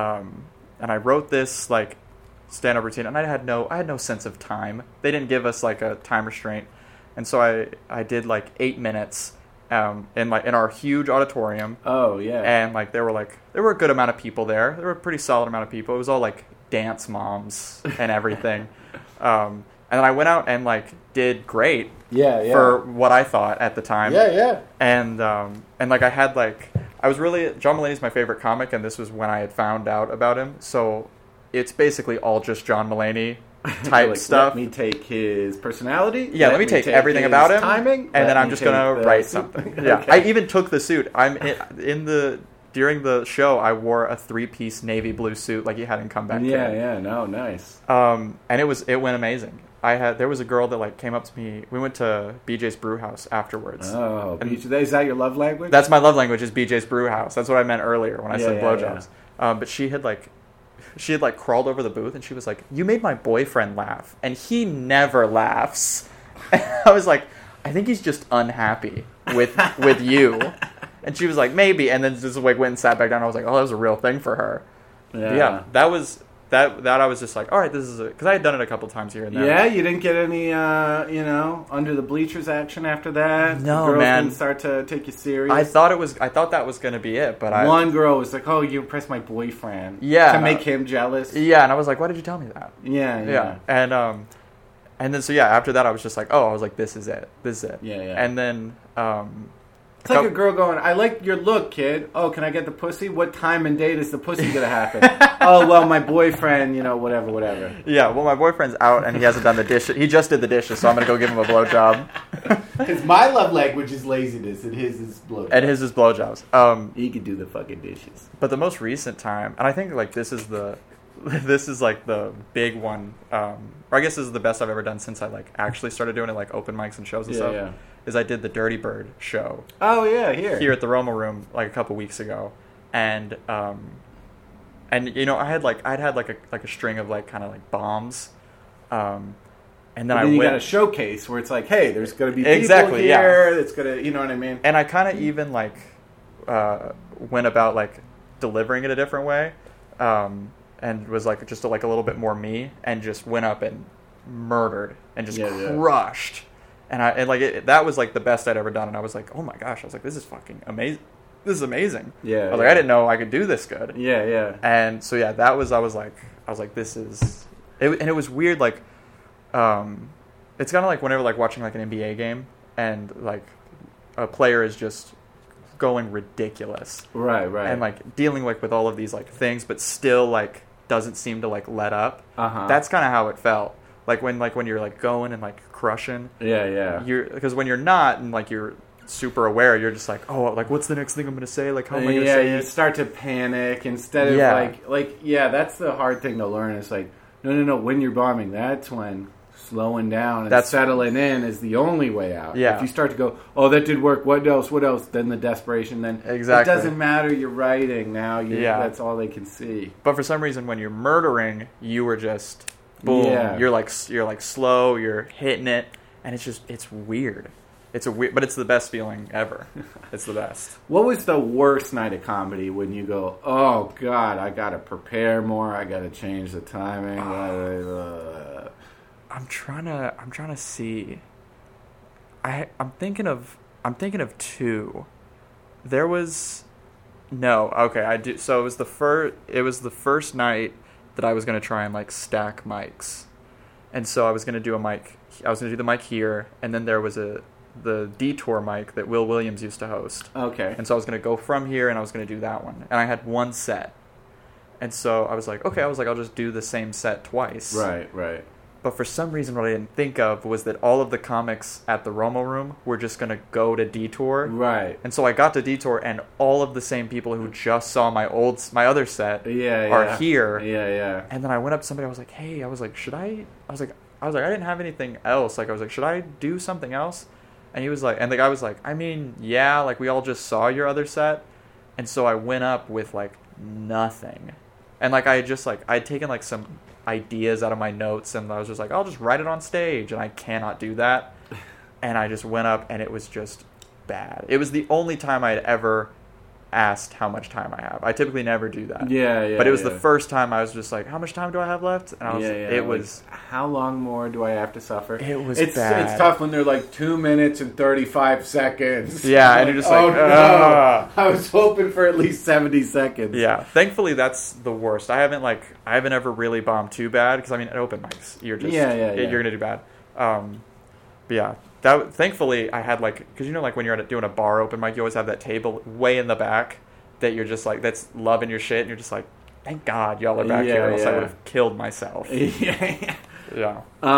I wrote this stand up routine, and I had no sense of time. They didn't give us a time restraint, and so I did 8 minutes in our huge auditorium. Oh yeah. And there were a good amount of people there. There were a pretty solid amount of people. It was all dance moms and everything. And then I went out and did great. Yeah. For what I thought at the time. Yeah. And I had I was really John Mulaney's my favorite comic, and this was when I had found out about him. So it's basically all just John Mulaney type stuff. Let me take his personality. Yeah, let me take everything his about him, timing, and then let I'm me just take gonna the write suit. something. Yeah, Okay. I even took the suit. During the show, I wore a 3-piece navy blue suit like you had in Comeback Kid. Yeah. No, nice. And it went amazing. There was a girl that came up to me. We went to BJ's Brew House afterwards. Oh, And is that your love language? that's my love language is BJ's Brew House. That's what I meant earlier when I said Yeah, blowjobs. But she had crawled over the booth, and she was like, "You made my boyfriend laugh, and he never laughs." And I was like, "I think he's just unhappy with you." And she was like, "Maybe." And then just went and sat back down. I was like, "Oh, that was a real thing for her." Yeah, that was that. I was just like, "All right, this is because I had done it a couple times here and there." Yeah, you didn't get any, under the bleachers action after that. No, Girls man. didn't start to take you serious. I thought that was going to be it, but one girl was like, "Oh, you impressed my boyfriend." Yeah. to make him jealous. Yeah, and I was like, "Why did you tell me that?" Yeah. And then so after that I was just like, "Oh," I was like, "This is it. This is it." Yeah. And then It's like a girl going, "I like your look, kid. Oh, can I get the pussy? What time and date is the pussy gonna happen?" "Oh, well, my boyfriend, whatever." yeah, well, my boyfriend's out and he hasn't done the dishes. He just did the dishes, so I'm gonna go give him a blowjob. Because my love language is laziness, and his is blowjob. And his is blowjobs. He could do the fucking dishes. But the most recent time, and I think this is the big one, or I guess this is the best I've ever done since I actually started doing it open mics and shows and stuff. Yeah. Is I did the Dirty Bird show Oh yeah, here at the Roma Room a couple weeks ago, and I had I'd had a string of kind of bombs, and then I you went got a showcase where it's like, hey, there's going to be people Exactly, yeah. here. It's going to, you know what I mean? and I kind of even went about delivering it a different way, and was just a little bit more me, and just went up and murdered and just crushed. And that was the best I'd ever done, and I was like, oh my gosh, I was like, this is fucking amazing. This is amazing. Yeah. I was like, I didn't know I could do this good. Yeah. And so I was like, this is it, and it was weird. It's kind of whenever watching an NBA game, and a player is just going ridiculous, Right. and dealing with all of these things, but still doesn't seem to let up. Uh-huh. That's kind of how it felt. When you're going and crushing. Yeah. Because when you're not and you're super aware, you're just what's the next thing I'm gonna say? How am I gonna say you it? start to panic instead of that's the hard thing to learn. It's no. When you're bombing, that's when slowing down and settling in is the only way out. Yeah. If you start to go, oh, that did work. What else? Then the desperation. Then Exactly. It doesn't matter. You're writing now. That's all they can see. But for some reason, when you're murdering, you were just boom. Yeah. You're slow. You're hitting it, and it's weird. It's a weird, but it's the best feeling ever. It's the best. What was the worst night of comedy when you go, oh God, I gotta prepare more, I gotta change the timing. I'm trying to see. I'm thinking of two. There was I do. So it was the first night that I was going to try and like stack mics. And so I was going to do the mic here, and then there was the Detour mic that Will Williams used to host. Okay. And so I was going to go from here, and I was going to do that one. And I had one set. And so I was like, okay, I'll just do the same set twice. Right. But for some reason, what I didn't think of was that all of the comics at the Romo Room were just going to go to Detour. Right. And so I got to Detour, and all of the same people who just saw my other set are here. Yeah. And then I went up to somebody. I was like, hey, should I? I didn't have anything else. Like, I was like, should I do something else? And he was like, and the guy was like, I mean, yeah, like we all just saw your other set. And so I went up with like nothing. And like I'd taken like some ideas out of my notes, and I was just like, I'll just write it on stage, and I cannot do that. And I just went up, and it was just bad. It was the only time I had ever asked how much time I have. I typically never do that. Yeah. But it was the first time I was just like, how much time do I have left? And I was it was like, how long more do I have to suffer? It's bad. It's tough when they're like 2 minutes and 35 seconds. Yeah, and you're just like, no. I was hoping for at least 70 seconds. Yeah, thankfully that's the worst. I haven't ever really bombed too bad, because I mean at open mics you're just you're gonna do bad. But yeah. Thankfully, I had because like when you're doing a bar open mic, you always have that table way in the back that you're just like, that's loving your shit, and you're just like, thank God y'all are back here, else I would have killed myself. Yeah.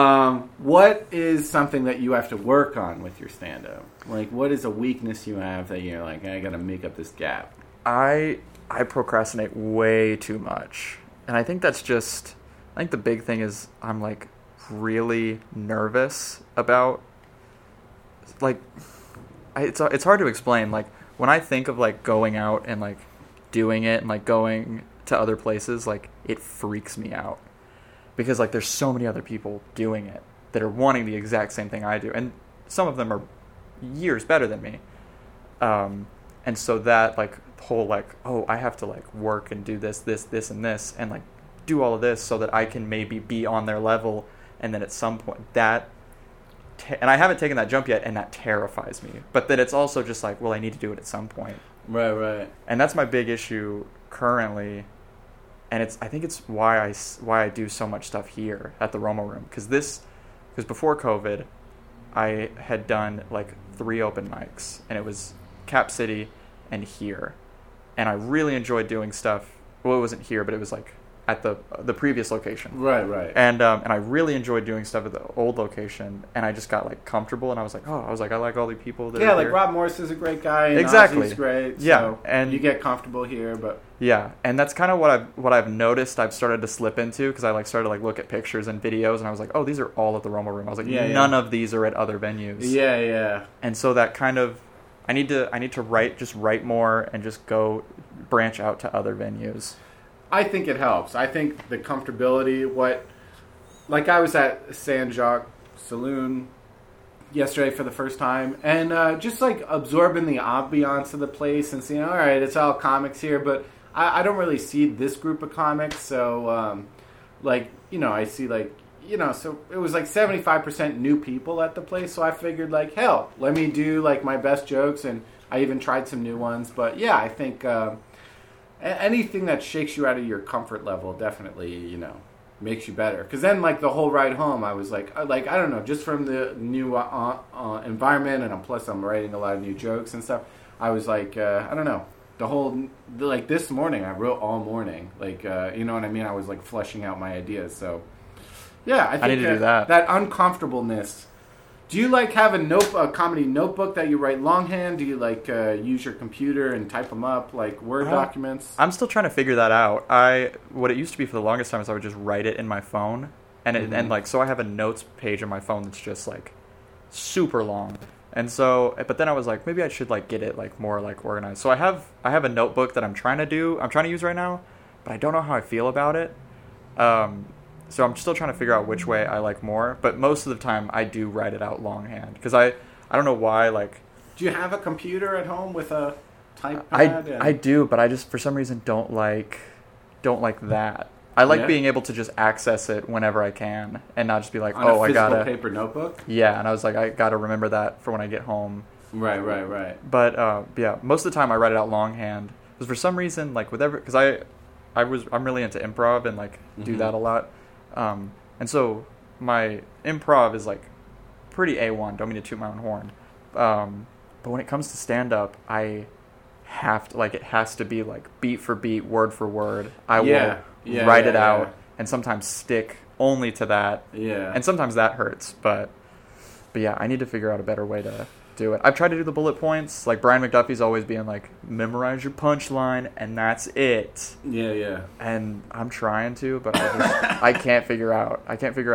What is something that you have to work on with your stand-up? Like, what is a weakness you have that you're like, I gotta make up this gap? I procrastinate way too much, and I think the big thing is I'm like really nervous about. Like, it's hard to explain. Like, when I think of like going out and like doing it and like going to other places, like it freaks me out, because like there's so many other people doing it that are wanting the exact same thing I do, and some of them are years better than me. And so that like whole like, oh, I have to like work and do this and this, and like do all of this so that I can maybe be on their level, and then at some point and I haven't taken that jump yet, and that terrifies me. But then it's also just like, well, I need to do it at some point. Right. And that's my big issue currently, and I think it's why I do so much stuff here at the Romo Room, because before COVID, I had done like 3 open mics, and it was Cap City and here, and I really enjoyed doing stuff. Well, it wasn't here, but it was like at the previous location. Right. And I really enjoyed doing stuff at the old location, and I just got like comfortable, and I was like, I like all the people that are like here. Rob Morris is a great guy, and exactly. Ozzy's great. Yeah, so and you get comfortable here, but yeah, and that's kind of what I've noticed. I've started to slip into, because I like started to like look at pictures and videos, and I was like, oh, these are all at the Romo Room. I was like, none of these are at other venues. Yeah. And so that kind of, I need to write more and just go branch out to other venues. I think it helps. I think the comfortability, like I was at San Jacques Saloon yesterday for the first time, and just like absorbing the ambiance of the place and seeing, all right, it's all comics here, but I don't really see this group of comics, so I see so it was like 75% new people at the place, so I figured like, hell, let me do like my best jokes, and I even tried some new ones, but yeah, I think anything that shakes you out of your comfort level definitely, makes you better. Because then, like, the whole ride home, I was like, I don't know, just from the new environment, and plus I'm writing a lot of new jokes and stuff, I was like, I don't know, like, this morning, I wrote all morning. Like, you know what I mean? I was, like, fleshing out my ideas. So, yeah, I think I need to do that. That uncomfortableness. Do you like have a comedy notebook that you write longhand? Do you like use your computer and type them up like Word documents? I'm still trying to figure that out. What it used to be for the longest time is I would just write it in my phone, and so I have a notes page on my phone that's just like super long. And so, but then I was like, maybe I should like get it like more like organized. So I have a notebook that I'm trying to use right now, but I don't know how I feel about it. So I'm still trying to figure out which way I like more, but most of the time I do write it out longhand, because I I don't know why. Like, Do you have a computer at home with a typepad? I do, but I just for some reason don't like that. I like Yeah? being able to just access it whenever I can and not just be like, On oh, a I physical gotta. paper notebook? Yeah, and I was like, I gotta remember that for when I get home. Right. But yeah, most of the time I write it out longhand. Because for some reason, like because I'm really into improv and like do that a lot, and so my improv is like pretty A1. Don't mean to toot my own horn, but when it comes to stand up, I have to it has to be like beat for beat, word for word. I will write it out and sometimes stick only to that. Yeah. And sometimes that hurts, but yeah, I need to figure out a better way to do it. I've tried to do the bullet points. Like Brian McDuffie's always being like, memorize your punchline and that's it. Yeah. And I'm trying to, but I can't figure out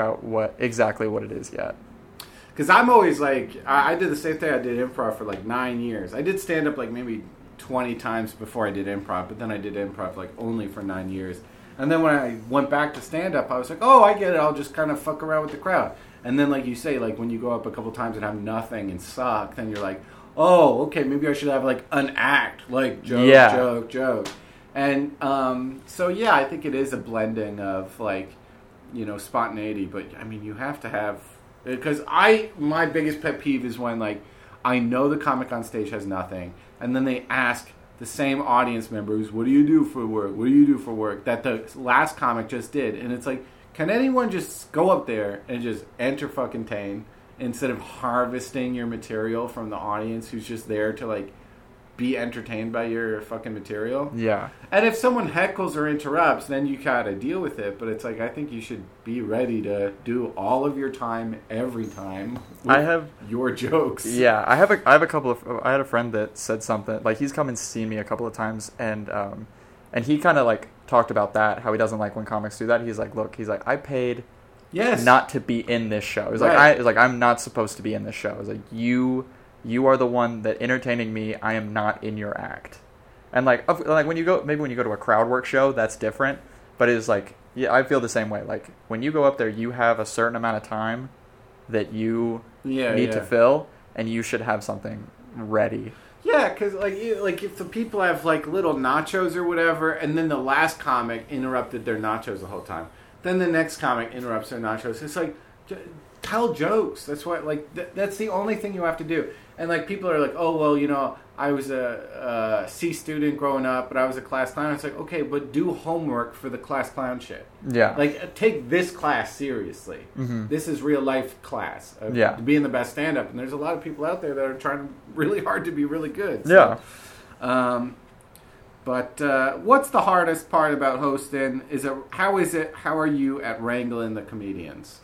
exactly what it is yet. Because I'm always like, I did the same thing. I did improv for like 9 years. I did stand up like maybe 20 times before I did improv, but then I did improv like only for 9 years. And then when I went back to stand up, I was like, oh, I get it. I'll just kind of fuck around with the crowd. And then, like you say, like when you go up a couple times and have nothing and suck, then you're like, oh, okay, maybe I should have like an act, like joke. And so, yeah, I think it is a blending of like, spontaneity. But I mean, you have to have, because my biggest pet peeve is when like I know the comic on stage has nothing, and then they ask the same audience members, what do you do for work? What do you do for work? That the last comic just did. And it's like, can anyone just go up there and just entertain instead of harvesting your material from the audience who's just there to like be entertained by your fucking material? Yeah. And if someone heckles or interrupts, then you gotta deal with it. But it's like, I think you should be ready to do all of your time every time with your jokes. Yeah, I have a couple of. I had a friend that said something like he's come and seen me a couple of times, and he kind of like talked about that, how he doesn't like when comics do that. He's like, look, I paid not to be in this show. He's like, I'm not supposed to be in this show. He's like, you are the one that entertaining me. I am not in your act. And like when you go to a crowd work show, that's different. But it's like, yeah, I feel the same way. Like when you go up there, you have a certain amount of time that you need to fill, and you should have something ready. Yeah, because like if the people have like little nachos or whatever, and then the last comic interrupted their nachos the whole time, then the next comic interrupts their nachos. It's like, tell jokes. That's what that's the only thing you have to do. And like people are like, oh well, I was a C student growing up, but I was a class clown. It's like, okay, but do homework for the class clown shit. Yeah. Like take this class seriously. Mm-hmm. This is real life class. Being the best stand up, and there's a lot of people out there that are trying really hard to be really good. So, yeah. But what's the hardest part about hosting? How are you at wrangling the comedians?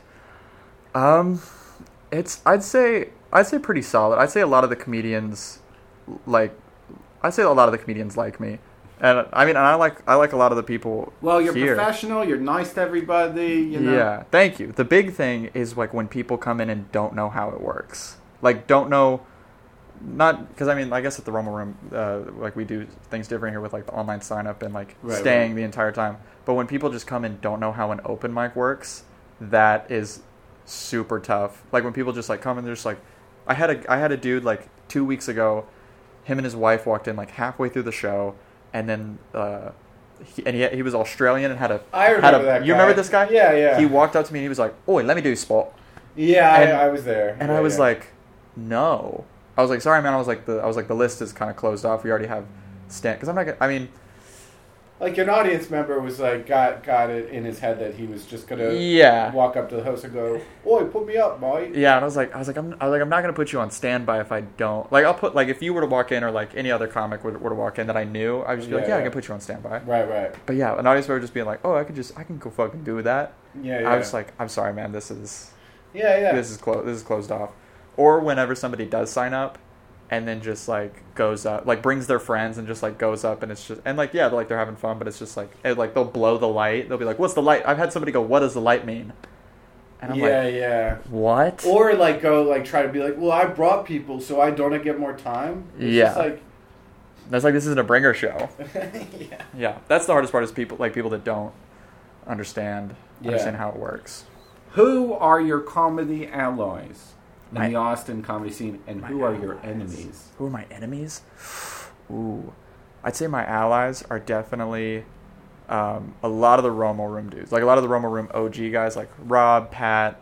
I'd say pretty solid. I'd say a lot of the comedians like me. And I mean, I like a lot of the people. Well, you're here. Professional. You're nice to everybody. Yeah, thank you. The big thing is like when people come in and don't know how it works. Like don't know, not because I mean I guess at the Roma Room, like we do things different here with like the online sign up and like staying the entire time. But when people just come and don't know how an open mic works, that is super tough. Like when people just like come and they're just like, I had a dude like 2 weeks ago. Him and his wife walked in like halfway through the show. And then he was Australian and had a. I remember that guy. You remember this guy? Yeah. He walked up to me and he was like, "Oi, let me do spot." Yeah, I was there. And I was like, "No." I was like, "Sorry, man." I was like, the list is kind of closed off. We already have because I'm not gonna. I mean, like an audience member was like got it in his head that he was just gonna walk up to the host and go, "Oi, put me up, mate." Yeah, and I was like, I'm not gonna put you on standby if I don't. Like, I'll put like if you were to walk in or like any other comic were to walk in that I knew, I'd just be like, I can put you on standby. Right. But yeah, an audience member just being like, "Oh, I can go fucking do that." Yeah. I was like, "I'm sorry, man. This is this is closed off." Or whenever somebody does sign up. And then just like goes up, like brings their friends and just like goes up and it's just and like they're having fun, but it's just like they'll blow the light. They'll be like, "What's the light?" I've had somebody go, "What does the light mean?" And I'm like, "What?" Or like go like try to be like, "Well, I brought people, so I don't get more time." It's just like that's like this isn't a bringer show. Yeah. Yeah, that's the hardest part is people that don't understand how it works. Who are your comedy alloys? in the Austin comedy scene, and who are your enemies? Who are my enemies? Ooh, I'd say my allies are definitely a lot of the Romo Room dudes, like a lot of the Romo Room OG guys, like Rob, Pat,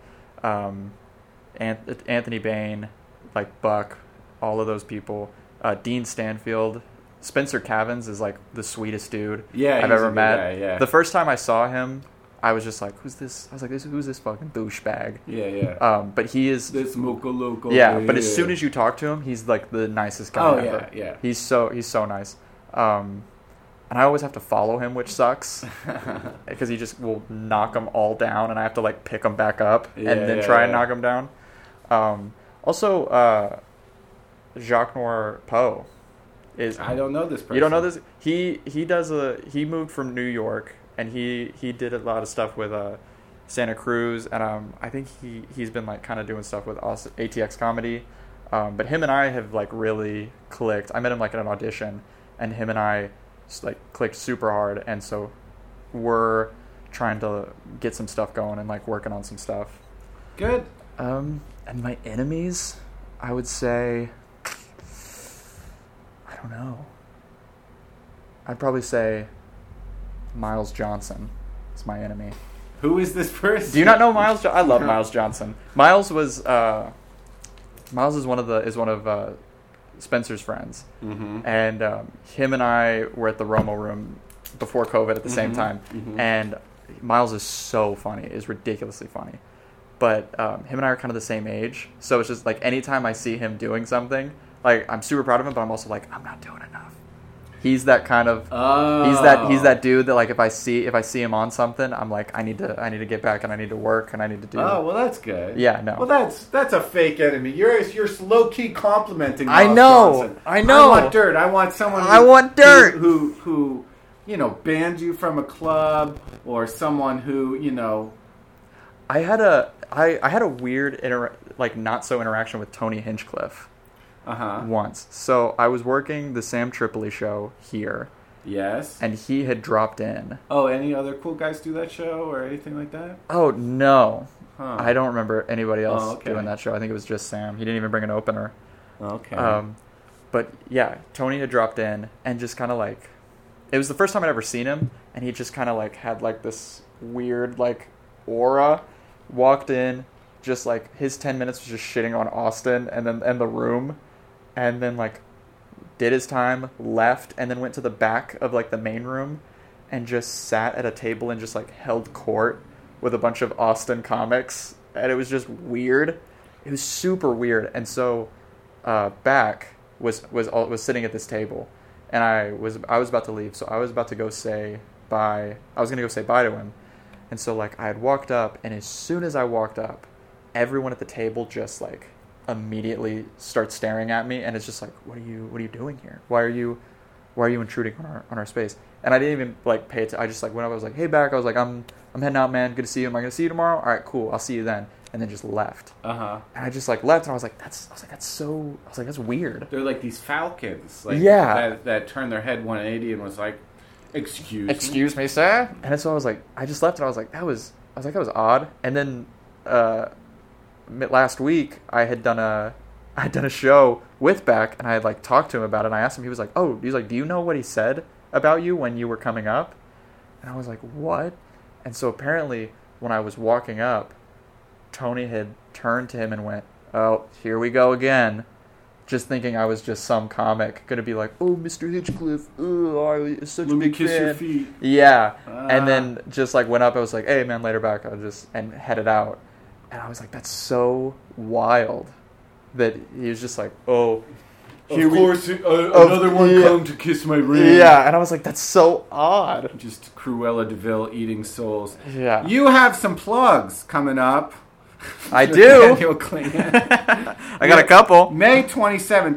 Anthony Bain, like Buck, all of those people. Dean Stanfield, Spencer Cavins is like the sweetest dude I've ever met. Guy, yeah. The first time I saw him, I was just like, "Who's this?" I was like, "Who's this fucking douchebag?" Yeah. But he is this mocha loco. Yeah, but as soon as you talk to him, he's like the nicest guy ever. Yeah. He's so nice. And I always have to follow him, which sucks because he just will knock them all down, and I have to like pick them back up and then try and knock them down. Also, Jacques Noir Poe is. I don't know this person. You don't know this? He moved from New York, and he did a lot of stuff with Santa Cruz, and I think he's been like kind of doing stuff with ATX Comedy. But him and I have like really clicked. I met him like at an audition, and him and I just, like clicked super hard, and so we're trying to get some stuff going and like working on some stuff. Good. And my enemies, I would say, I don't know. I'd probably say Miles Johnson is my enemy. Who is this person? Do you not know Miles? I love Miles Johnson. Miles is one of Spencer's friends, and him and I were at the Romo Room before COVID at the same time, and Miles is so funny, is ridiculously funny. But him and I are kind of the same age, so it's just like anytime I see him doing something, like I'm super proud of him, but I'm also like, I'm not doing enough. He's that kind of he's that dude that like if I see him on something, I'm like I need to get back and I need to work and I need to do. Oh well, that's good. Yeah, no. Well, that's a fake enemy. You're low key complimenting. I know. I want dirt. I want someone. Who banned you from a club, or someone who I had a weird not so interaction with Tony Hinchcliffe. Once. So I was working the Sam Tripoli show here. Yes. And he had dropped in. Oh, any other cool guys do that show or anything like that? Oh, no. Huh. I don't remember anybody else doing that show. I think it was just Sam. He didn't even bring an opener. Okay. But yeah, Tony had dropped in and just kind of like, it was the first time I'd ever seen him, and he just kind of like had like this weird like aura, walked in, just like his 10 minutes was just shitting on Austin and the room. And then, like, did his time, left, and then went to the back of, like, the main room and just sat at a table and just, like, held court with a bunch of Austin comics. And it was just weird. It was super weird. And so, Back was sitting at this table. And I was about to leave. So I was about to go say bye. I was going to go say bye to him. And so, like, I had walked up. And as soon as I walked up, everyone at the table just, like, immediately starts staring at me, and it's just like, what are you doing here? Why are you intruding on our space? And I didn't even like pay it. I just like went up. I was like, hey, Back. I was like, I'm heading out, man. Good to see you. Am I gonna see you tomorrow? All right, cool. I'll see you then. And then just left. And I just like left, and I was like, that's weird. They're like these falcons, like that turned their head 180 and was like, excuse me, sir. And so I was like, I just left, and I was like, that was odd. And then last week I had done a show with Back, and I had like talked to him about it, and I asked him, he was like, do you know what he said about you when you were coming up? And I was like, what? And so apparently when I was walking up, Tony had turned to him and went, oh, here we go again, just thinking I was just some comic gonna be like, oh, Mr. Hinchcliffe, oh, I'm such a big fan. Let me kiss your feet. Yeah. And then just like went up, I was like, hey man, later, Back. And headed out. And I was like, that's so wild that he was just like, oh. Another one come to kiss my ring. Yeah, and I was like, that's so odd. Just Cruella DeVille eating souls. Yeah. You have some plugs coming up. I do. I got a couple. May 27,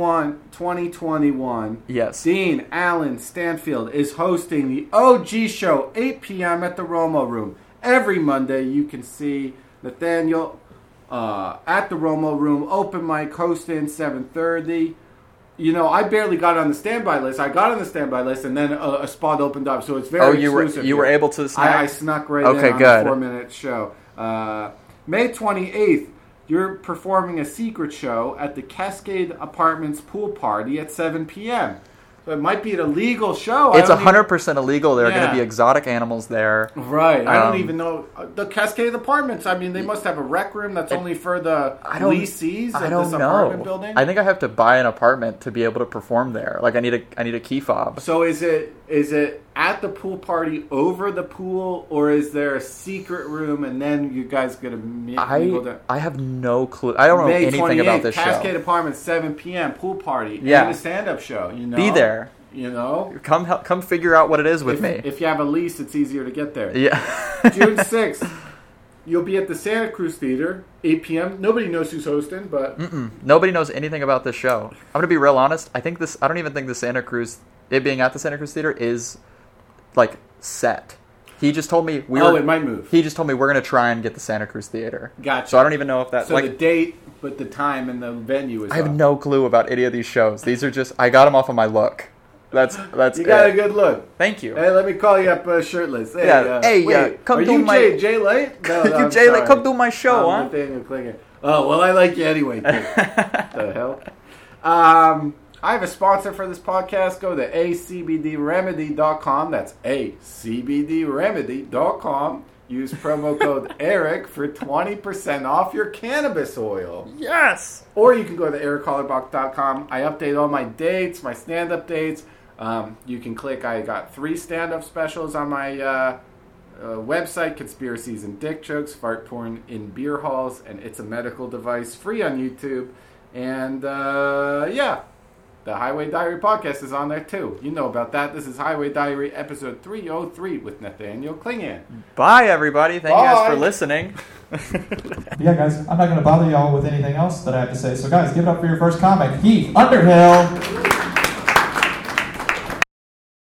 2021. Yes. Dean Allen Stanfield is hosting the OG show, 8 p.m. at the Romo Room. Every Monday you can see Nathaniel at the Romo Room, open mic, hosting 7:30. I barely got on the standby list. I got on the standby list, and then a spot opened up, so it's very exclusive. You were able to snuck? I snuck right in on a 4-minute show. May 28th, you're performing a secret show at the Cascade Apartments pool party at 7 p.m. So it might be an illegal show. It's 100% illegal. There are going to Yeah. be exotic animals there. Right. I don't even know. The Cascade Apartments, I mean, they must have a rec room that's only for the leasees I of don't this know. apartment building. I think I have to buy an apartment to be able to perform there. Like I need a key fob. So is it at the pool party over the pool, or is there a secret room and then you guys gonna mingle down? I have no clue. I don't know May anything about 28th, this Cascade show. Apartments, 7 p.m. pool party. Yeah. And a stand-up show. You know, Be there. You know, Come figure out what it is with me. If you have a lease, it's easier to get there. Yeah. June 6th, you'll be at the Santa Cruz Theater, 8 p.m. Nobody knows who's hosting, but Nobody knows anything about this show. I'm gonna be real honest. I don't even think the Santa Cruz, it being at the Santa Cruz Theater, is like set. He just told me it might move. He just told me we're gonna try and get the Santa Cruz Theater. Gotcha. So I don't even know if that's So the date, but the time and the venue is I have up. no clue about any of these shows. These are just I got them off of my look. That's You got it. a good look. Thank you. Hey, let me call you up shirtless. Hey, Yeah. come Are do you my... Jay- Jay Light? No, You I'm Jay, sorry. come do my show, huh? Nathaniel Klinger. Oh, well, I like you anyway, kid. The hell? I have a sponsor for this podcast. Go to acbdremedy.com. That's acbdremedy.com. Use promo code ERIC for 20% off your cannabis oil. Yes. Or you can go to erichollerbach.com. I update all my dates, my stand-up dates. You can click, I got 3 stand-up specials on my website, Conspiracies and Dick Jokes, Fart Porn in Beer Halls, and It's a Medical Device, free on YouTube. And, the Highway Diary podcast is on there, too. You know about that. This is Highway Diary, episode 303 with Nathaniel Klingan. Bye, everybody. Thank you guys Bye. for listening. Yeah, guys, I'm not going to bother y'all with anything else that I have to say. So, guys, give it up for your first comic, Heath Underhill.